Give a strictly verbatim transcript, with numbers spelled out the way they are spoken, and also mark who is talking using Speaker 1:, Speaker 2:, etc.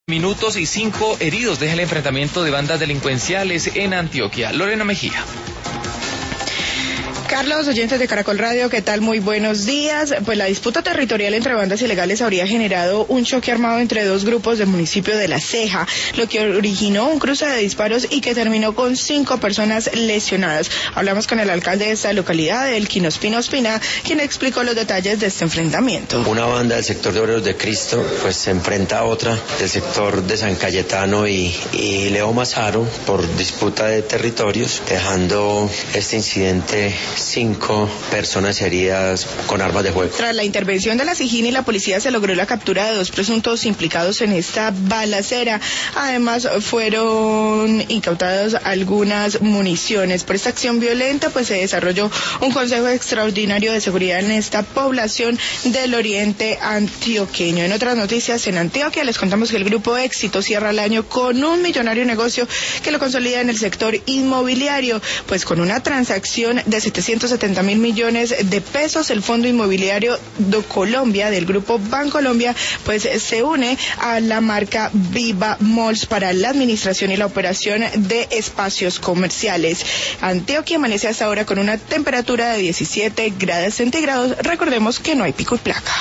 Speaker 1: Minutos y cinco heridos deja el enfrentamiento de bandas delincuenciales en Antioquia. Lorena Mejía.
Speaker 2: Carlos, oyentes de Caracol Radio, ¿qué tal? Muy buenos días. Pues la disputa territorial entre bandas ilegales habría generado un choque armado entre dos grupos del municipio de La Ceja, lo que originó un cruce de disparos y que terminó con cinco personas lesionadas. Hablamos con el alcalde de esta localidad, Elkin Ospina Ospina, quien explicó los detalles de este enfrentamiento.
Speaker 3: Una banda del sector de Obreros de Cristo pues se enfrenta a otra del sector de San Cayetano y, y Leo Mazaro por disputa de territorios, dejando este incidente cinco personas heridas con armas de fuego.
Speaker 2: Tras la intervención de la SIJIN y la policía se logró la captura de dos presuntos implicados en esta balacera. Además fueron incautadas algunas municiones. Por esta acción violenta pues se desarrolló un consejo extraordinario de seguridad en esta población del oriente antioqueño. En otras noticias, en Antioquia les contamos que el Grupo Éxito cierra el año con un millonario negocio que lo consolida en el sector inmobiliario, pues con una transacción de setecientos setenta mil millones de pesos. El Fondo Inmobiliario de Colombia del Grupo Bancolombia pues se une a la marca Viva Malls para la administración y la operación de espacios comerciales. Antioquia amanece hasta ahora con una temperatura de diecisiete grados centígrados. Recordemos que no hay pico y placa.